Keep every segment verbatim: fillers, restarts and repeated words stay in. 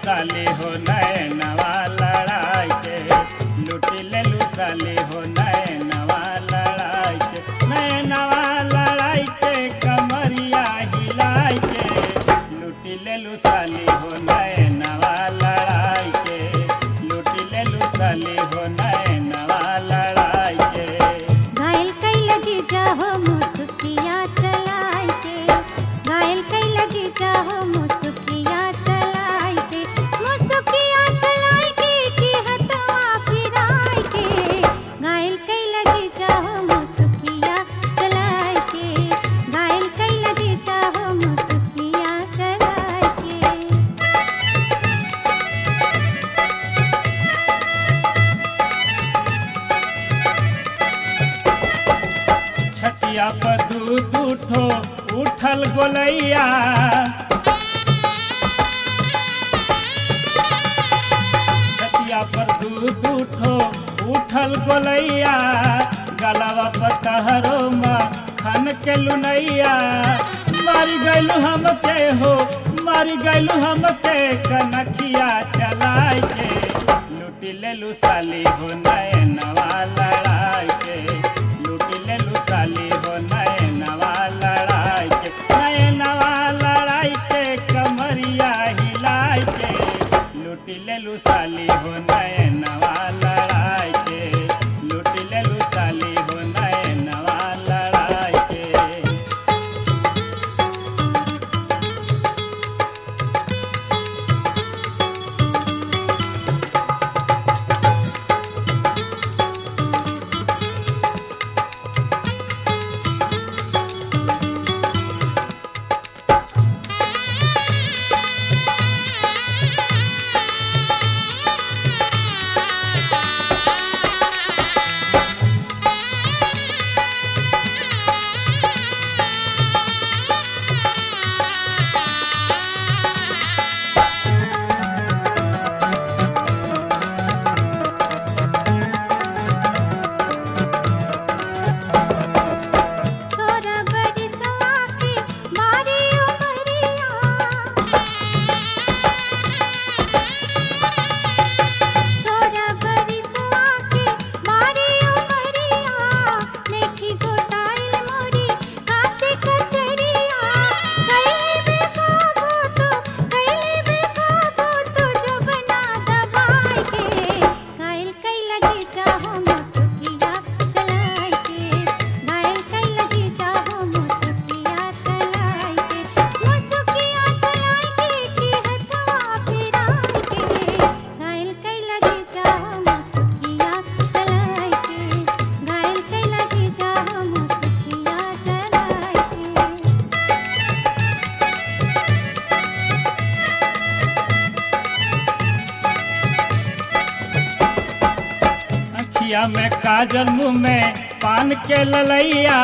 साली हो नैनवा लड़ाई के, लूटी ले लू साली हो नैनवा लड़ाई के, नैनवा लड़ाई के कमरिया हिलाई के, लूटी ले लू साली हो नैनवा लड़ाई के, लूटी ले लू साली हो नैनवा लड़ाई के। घायल कैल जीजा हो मुसुकिया चलाई के, घायल कैल जीजा हो मुसुकिया चलाई के, मुसुकिया चलाई के की हथवा फिराई के, घायल कैल जीजा हो मुसुकिया चलाई के, घायल कैल जीजा हो मुसुकिया चलाई के। छतिया पर दू दू ठो उठल गोलैया, छतिया पर दू दू ठो उठल गोलैया, गलवा पर तहरो खन के लुनैया, मारी गैलू हमके हो मारी गैलू हमके कनखिया चलाई के, लूटी ले लू साली हो नैनवा लड़ाई के, लूटी ले लू साली हो नैनवा लड़ाई के, नैनवा लड़ाई के कमरिया हिलाई के, लूटी ले लू साली हो नैनवा लड़ाई के, लूटी ले लू साली हो नैनवा लड़ाई के। सोरा बड़ी सवा के मारी उमरिया, सोरा बड़ी सवा के मारी उमरिया, देखी गोटाइल मोरी काचे कचरिया, कैले बेकाबू तो कैले बेकाबू तो जबना दबाई के, घायल कैल जीजा हो मुसुकिया चलाई के, घायल कैल जीजा हो मुसुकिया चलाई के, मुसुकिया चलाई के की हथवा फिराई के, घायल कैल जीजा हो मुसुकिया चलाई के, घायल कैल जीजा हो मुसुकिया चलाई के। अखिया में काजल मुँह में पान के ललैया,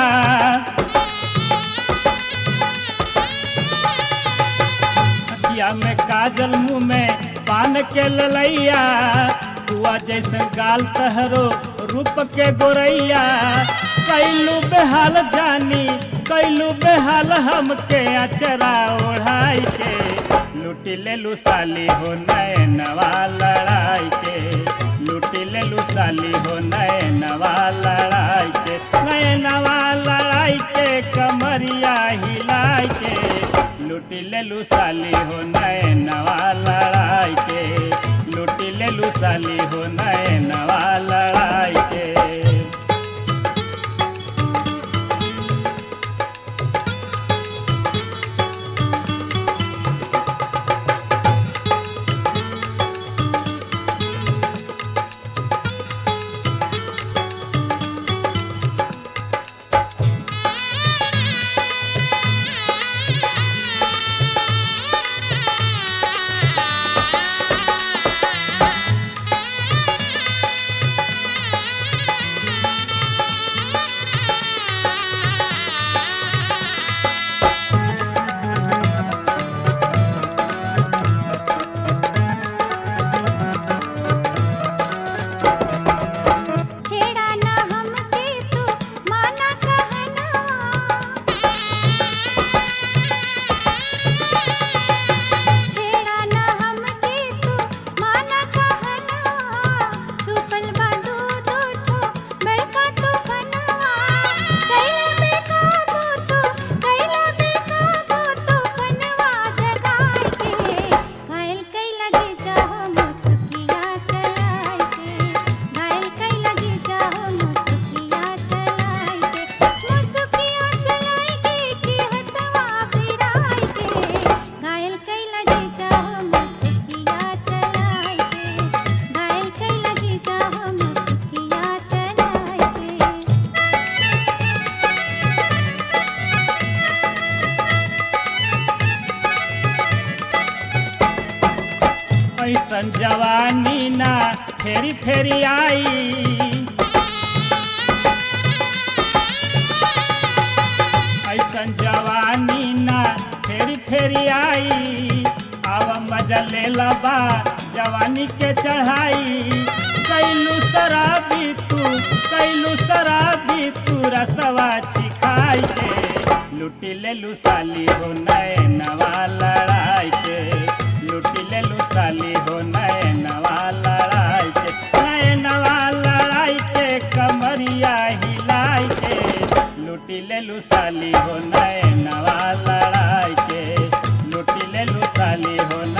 अखिया में काजल मुँह में पान के ललैया, हुआ जैसे गाल तहरो रूप के गोरैया, कैलू बेहाल जानी कैलू बेहाल हमके अचरा ओढ़ाई के, लूटी ले लू साली हो नैनवा लड़ाई के, लूटी ले लू साली हो नैनवा लड़ाई के, नैनवा लड़ाई के कमरिया हिलाई के, लूटी ले लू साली हो नैनवा लड़ाई के, लूटी ले लू साली हो नैनवा लड़ाई के। ऐसन जवानी ना फेरी फेरी आई। ऐसन जवानी ना फेरी फेरी आई। आवा मजा ले लबा जवानी के चढ़ाई। कैलू शराबी तू कैलू शराबी तू रसवा चिखाई के लुटी ले लू साली हो नए नवा लड़ाई के। लुटी ले लू साली हो नए नवा लड़ाई के। नए नवा लड़ाई के कमरिया हिलाई के लुटी ले लू साली हो नए नवा लड़ाई के। लुटी ले लू साली हो